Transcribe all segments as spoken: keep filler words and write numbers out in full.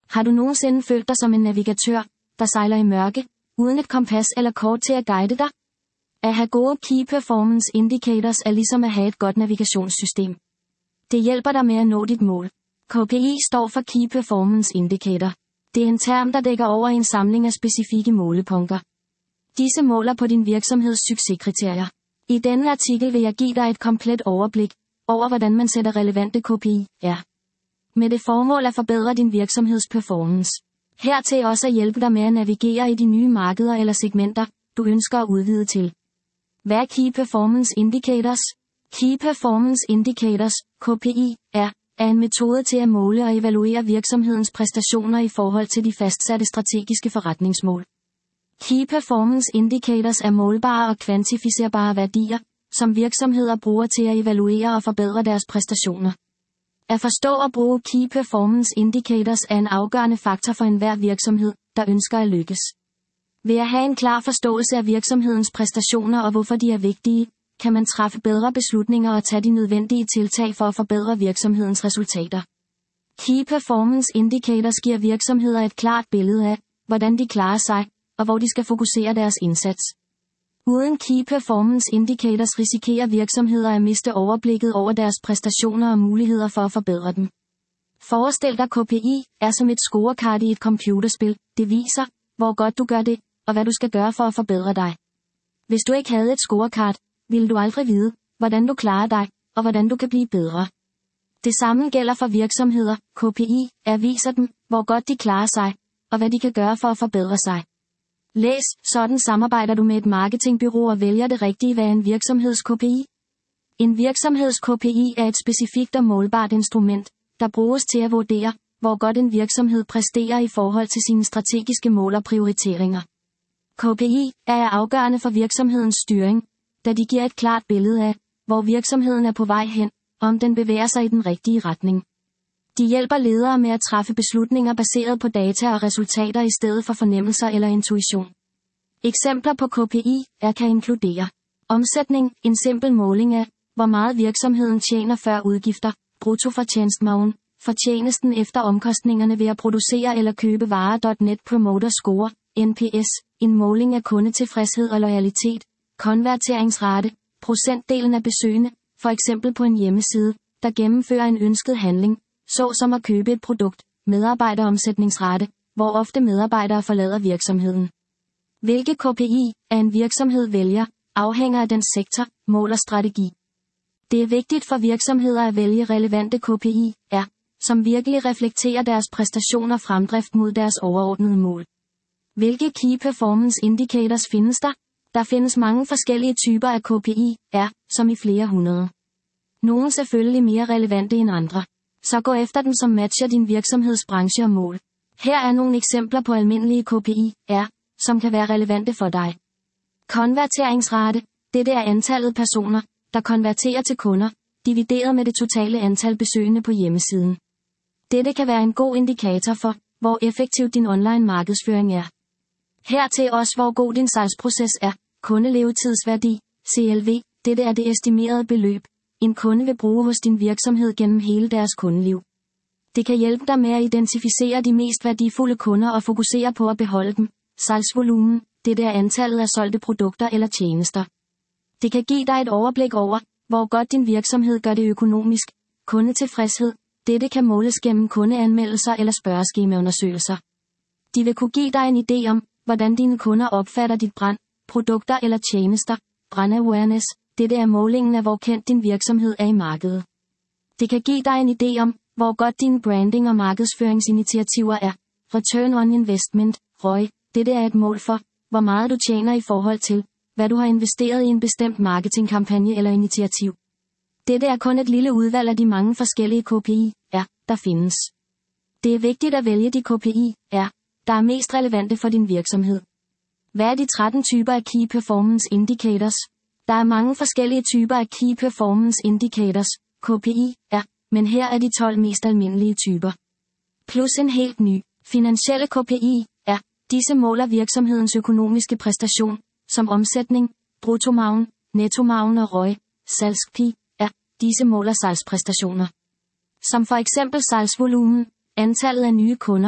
Har du nogensinde følt dig som en navigatør, der sejler i mørke, uden et kompas eller kort til at guide dig? At have gode Key Performance Indicators er ligesom at have et godt navigationssystem. Det hjælper dig med at nå dit mål. K P I står for Key Performance Indicator. Det er en term, der dækker over en samling af specifikke målepunkter. Disse måler på din virksomheds succeskriterier. I denne artikel vil jeg give dig et komplet overblik over, hvordan man sætter relevante K P I'er. Med det formål at forbedre din virksomheds performance. Hertil også at hjælpe dig med at navigere i de nye markeder eller segmenter, du ønsker at udvide til. Hvad er Key Performance Indicators? Key Performance Indicators, K P I, er, er en metode til at måle og evaluere virksomhedens præstationer i forhold til de fastsatte strategiske forretningsmål. Key Performance Indicators er målbare og kvantificerbare værdier, som virksomheder bruger til at evaluere og forbedre deres præstationer. At forstå og bruge Key Performance Indicators er en afgørende faktor for enhver virksomhed, der ønsker at lykkes. Ved at have en klar forståelse af virksomhedens præstationer og hvorfor de er vigtige, kan man træffe bedre beslutninger og tage de nødvendige tiltag for at forbedre virksomhedens resultater. Key Performance Indicators giver virksomheder et klart billede af, hvordan de klarer sig, og hvor de skal fokusere deres indsats. Uden Key Performance Indicators risikerer virksomheder at miste overblikket over deres præstationer og muligheder for at forbedre dem. Forestil dig K P I er som et scorekart i et computerspil. Det viser, hvor godt du gør det, og hvad du skal gøre for at forbedre dig. Hvis du ikke havde et scorekart, ville du aldrig vide, hvordan du klarer dig, og hvordan du kan blive bedre. Det samme gælder for virksomheder. K P I er viser dem, hvor godt de klarer sig, og hvad de kan gøre for at forbedre sig. Læs, sådan samarbejder du med et marketingbureau og vælger det rigtige hvad en virksomheds K P I. En virksomheds K P I er et specifikt og målbart instrument, der bruges til at vurdere, hvor godt en virksomhed præsterer i forhold til sine strategiske mål og prioriteringer. K P I er afgørende for virksomhedens styring, da de giver et klart billede af, hvor virksomheden er på vej hen, og om den bevæger sig i den rigtige retning. De hjælper ledere med at træffe beslutninger baseret på data og resultater i stedet for fornemmelser eller intuition. Eksempler på K P I er kan inkludere omsætning, en simpel måling af, hvor meget virksomheden tjener før udgifter, bruttofortjenstmargen, fortjenesten efter omkostningerne ved at producere eller købe varer. Net Promoter Score, N P S, en måling af kundetilfredshed og loyalitet, konverteringsrate, procentdelen af besøgende, for eksempel på en hjemmeside, der gennemfører en ønsket handling, såsom at købe et produkt, medarbejderomsætningsrate, hvor ofte medarbejdere forlader virksomheden. Hvilke K P I af en virksomhed vælger, afhænger af den sektor, mål og strategi. Det er vigtigt for virksomheder at vælge relevante K P I'er, som virkelig reflekterer deres præstationer og fremdrift mod deres overordnede mål. Hvilke Key Performance Indicators findes der? Der findes mange forskellige typer af K P I'er, som i flere hundrede. Nogle selvfølgelig mere relevante end andre. Så gå efter dem, som matcher din virksomheds branche og mål. Her er nogle eksempler på almindelige K P I'er, som kan være relevante for dig. Konverteringsrate. Dette er antallet personer, der konverterer til kunder, divideret med det totale antal besøgende på hjemmesiden. Dette kan være en god indikator for, hvor effektiv din online markedsføring er. Hertil også, hvor god din salgsproces er. Kundelevetidsværdi, C L V. Dette er det estimerede beløb, en kunde vil bruge hos din virksomhed gennem hele deres kundeliv. Det kan hjælpe dig med at identificere de mest værdifulde kunder og fokusere på at beholde dem. Salgsvolumen. Dette er antallet af solgte produkter eller tjenester. Det kan give dig et overblik over, hvor godt din virksomhed gør det økonomisk. Kundetilfredshed. Dette kan måles gennem kundeanmeldelser eller spørgeskemaundersøgelser. De vil kunne give dig en idé om, hvordan dine kunder opfatter dit brand, produkter eller tjenester. Brand awareness. Dette er målingen af, hvor kendt din virksomhed er i markedet. Det kan give dig en idé om, hvor godt dine branding- og markedsføringsinitiativer er. Return on investment, R O I. Dette er et mål for, hvor meget du tjener i forhold til, hvad du har investeret i en bestemt marketingkampagne eller initiativ. Dette er kun et lille udvalg af de mange forskellige K P I'er, der findes. Det er vigtigt at vælge de K P I'er, der er mest relevante for din virksomhed. Hvad er de tretten typer af Key Performance Indicators? Der er mange forskellige typer af Key Performance Indicators, K P I'er, men her er de tolv mest almindelige typer. Plus en helt ny, finansielle K P I'er. Disse måler virksomhedens økonomiske præstation, som omsætning, bruttomargen, nettomargen og R O I. Salgs-P er, disse måler salgspræstationer. Som for eksempel salgsvolumen, antallet af nye kunder,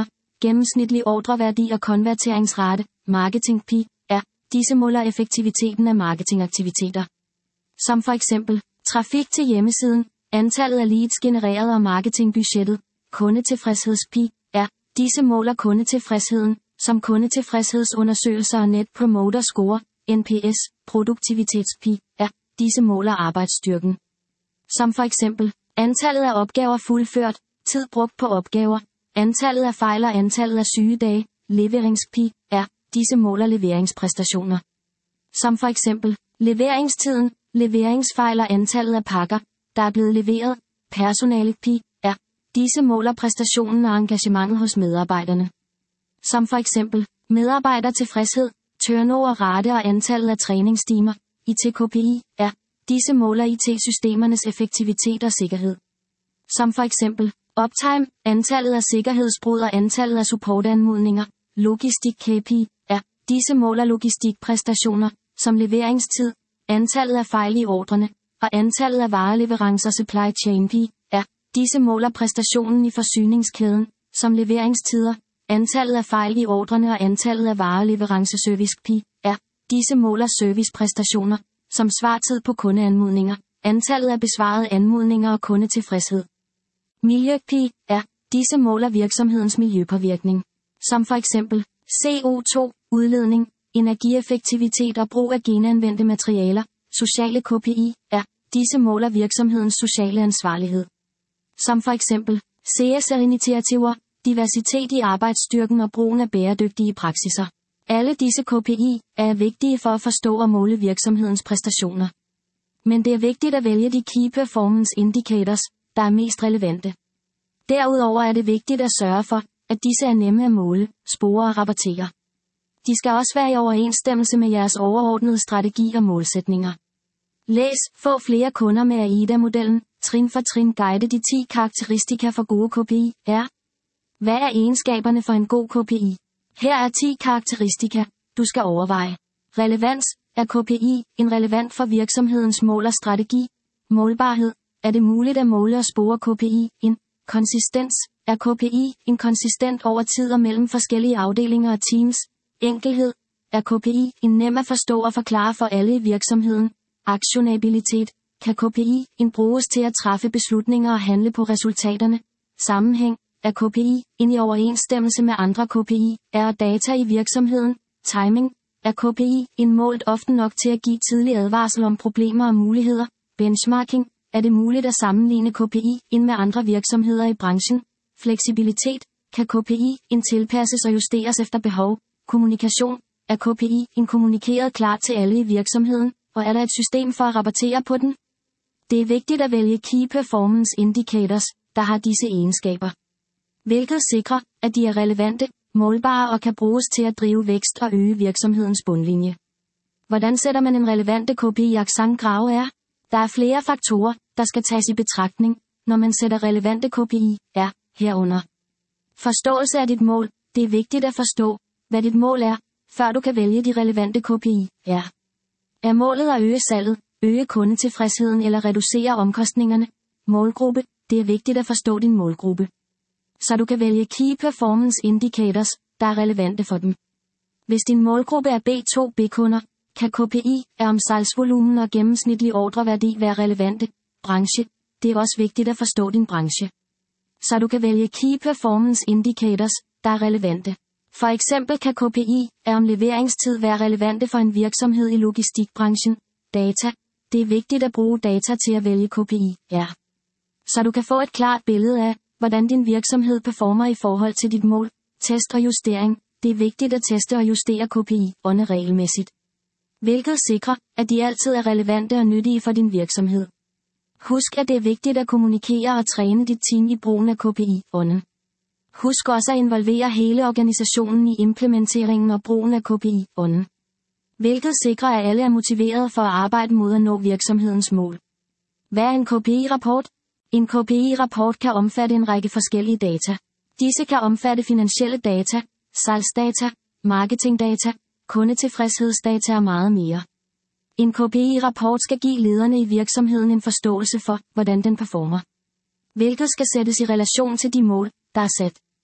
gennemsnitlig ordreværdi og konverteringsrate, marketing P, R. Disse måler effektiviteten af marketingaktiviteter. Som for eksempel, trafik til hjemmesiden, antallet af leads genereret og marketingbudgettet, kundetilfredsheds P, R. Disse måler kundetilfredsheden, som kundetilfredshedsundersøgelser og Net Promoter Score, N P S, produktivitets P, R. Disse måler arbejdsstyrken. Som for eksempel, antallet af opgaver fuldført, tid brugt på opgaver, antallet af fejl og antallet af sygedage, leverings P, R. Disse måler leveringspræstationer. Som for eksempel, leveringstiden, leveringsfejl og antallet af pakker, der er blevet leveret, personale P, R. Disse måler præstationen og engagementet hos medarbejderne. Som for eksempel, medarbejdertilfredshed, turnover-rate og antallet af træningstimer, I T K P I, R. Disse måler I T-systemernes effektivitet og sikkerhed. Som for eksempel, uptime, antallet af sikkerhedsbrud og antallet af supportanmodninger, logistik K P I, R. Disse måler logistikpræstationer, som leveringstid, antallet af fejl i ordrene, og antallet af vareleverancer supply chain P, R. Disse måler præstationen i forsyningskæden, som leveringstider, antallet af fejl i ordrene og antallet af vareleveranceservice P, R. Disse måler servicepræstationer, som svartid på kundeanmodninger, antallet af besvarede anmodninger og kundetilfredshed. Miljø P, R. Disse måler virksomhedens miljøpåvirkning, som for eksempel C O to, udledning, energieffektivitet og brug af genanvendte materialer, sociale K P I, R. Disse måler virksomhedens sociale ansvarlighed. Som for eksempel C S R-initiativer, diversitet i arbejdsstyrken og brugen af bæredygtige praksiser. Alle disse K P I er vigtige for at forstå og måle virksomhedens præstationer. Men det er vigtigt at vælge de Key Performance Indicators, der er mest relevante. Derudover er det vigtigt at sørge for, at disse er nemme at måle, spore og rapportere. De skal også være i overensstemmelse med jeres overordnede strategi og målsætninger. Læs, få flere kunder med A I D A-modellen, trin for trin guide de ti karakteristika for gode K P I, R. Hvad er egenskaberne for en god K P I? Her er ti karakteristika, du skal overveje. Relevans, er K P I en relevant for virksomhedens mål og strategi? Målbarhed, er det muligt at måle og spore K P I? En konsistens, er K P I en konsistent over tid og mellem forskellige afdelinger og teams? Enkelhed, er K P I en nem at forstå og forklare for alle i virksomheden? Aktionabilitet, kan K P I en bruges til at træffe beslutninger og handle på resultaterne? Sammenhæng, er K P I en i overensstemmelse med andre K P I, er data i virksomheden? Timing, er K P I en målt ofte nok til at give tidlig advarsel om problemer og muligheder? Benchmarking, er det muligt at sammenligne K P I ind med andre virksomheder i branchen? Fleksibilitet, kan K P I en tilpasses og justeres efter behov? Kommunikation, er K P I en kommunikeret klart til alle i virksomheden, og er der et system for at rapportere på den? Det er vigtigt at vælge Key Performance Indicators, der har disse egenskaber, hvilket sikrer, at de er relevante, målbare og kan bruges til at drive vækst og øge virksomhedens bundlinje. Hvordan sætter man en relevante K P I-accent grave er? Der er flere faktorer, der skal tages i betragtning, når man sætter relevante K P I, er herunder. Forståelse af dit mål. Det er vigtigt at forstå, hvad dit mål er, før du kan vælge de relevante K P I, er. Er målet at øge salget, øge kundetilfredsheden eller reducere omkostningerne? Målgruppe. Det er vigtigt at forstå din målgruppe, så du kan vælge Key Performance Indicators, der er relevante for dem. Hvis din målgruppe er B to B-kunder, kan K P I er om salgsvolumen og gennemsnitlig ordreværdi være relevante. Branche. Det er også vigtigt at forstå din branche, så du kan vælge Key Performance Indicators, der er relevante. For eksempel kan K P I er om leveringstid være relevante for en virksomhed i logistikbranchen. Data. Det er vigtigt at bruge data til at vælge K P I, er. Så du kan få et klart billede af, hvordan din virksomhed performer i forhold til dit mål. Test og justering. Det er vigtigt at teste og justere K P I-årene regelmæssigt, hvilket sikrer, at de altid er relevante og nyttige for din virksomhed. Husk, at det er vigtigt at kommunikere og træne dit team i brugen af K P I-ånden. Husk også at involvere hele organisationen i implementeringen og brugen af K P I-ånden, hvilket sikrer, at alle er motiveret for at arbejde mod at nå virksomhedens mål. Hvad er en K P I-rapport? En K P I-rapport kan omfatte en række forskellige data. Disse kan omfatte finansielle data, salgsdata, marketingdata, kundetilfredshedsdata og meget mere. En K P I-rapport skal give lederne i virksomheden en forståelse for, hvordan den performer, hvilket skal sættes i relation til de mål, der er sat.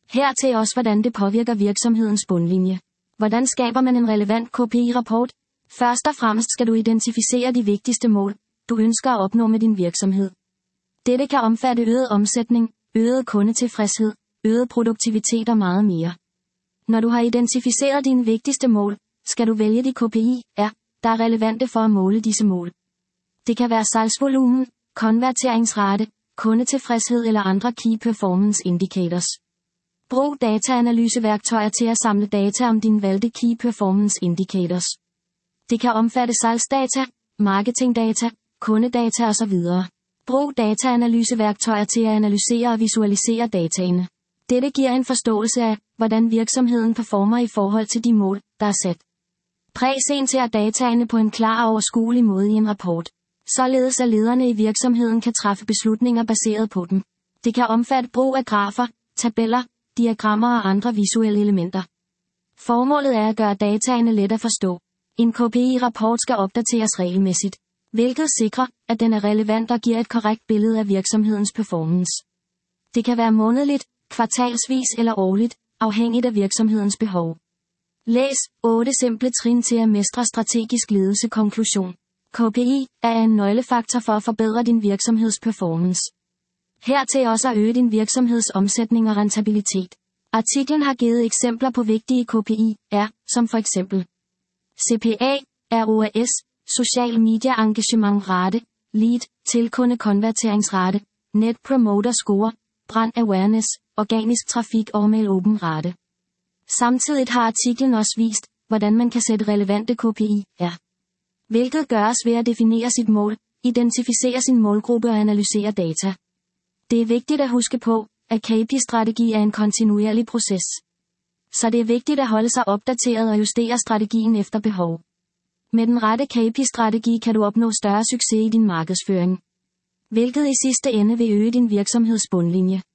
Hertil også hvordan det påvirker virksomhedens bundlinje. Hvordan skaber man en relevant K P I-rapport? Først og fremmest skal du identificere de vigtigste mål, du ønsker at opnå med din virksomhed. Dette kan omfatte øget omsætning, øget kundetilfredshed, øget produktivitet og meget mere. Når du har identificeret dine vigtigste mål, skal du vælge de K P I'er, der er relevante for at måle disse mål. Det kan være salgsvolumen, konverteringsrate, kundetilfredshed eller andre Key Performance Indicators. Brug dataanalyseværktøjer til at samle data om dine valgte Key Performance Indicators. Det kan omfatte salgsdata, marketingdata, kundedata osv. Brug dataanalyseværktøjer til at analysere og visualisere dataene. Dette giver en forståelse af, hvordan virksomheden performer i forhold til de mål, der er sat. Præsenter dataene på en klar og overskuelig måde i en rapport. Således at lederne i virksomheden kan træffe beslutninger baseret på dem. Det kan omfatte brug af grafer, tabeller, diagrammer og andre visuelle elementer. Formålet er at gøre dataene let at forstå. En K P I-rapport skal opdateres regelmæssigt, hvilket sikrer, at den er relevant og giver et korrekt billede af virksomhedens performance. Det kan være månedligt, kvartalsvis eller årligt, afhængigt af virksomhedens behov. Læs otte simple trin til at mestre strategisk ledelse. Konklusion. K P I er en nøglefaktor for at forbedre din virksomheds performance. Hertil også at øge din virksomheds omsætning og rentabilitet. Artiklen har givet eksempler på vigtige K P I'er, som for eksempel C P A, R O A S, social media engagement rate, lead, tilkunde konverteringsrate, net promoter score, brand awareness, organisk trafik og mail open rate. Samtidig har artiklen også vist, hvordan man kan sætte relevante K P I'er. Hvilket gøres ved at definere sit mål, identificere sin målgruppe og analysere data. Det er vigtigt at huske på, at K P I-strategi er en kontinuerlig proces. Så det er vigtigt at holde sig opdateret og justere strategien efter behov. Med den rette K P I-strategi kan du opnå større succes i din markedsføring, hvilket i sidste ende vil øge din virksomheds bundlinje.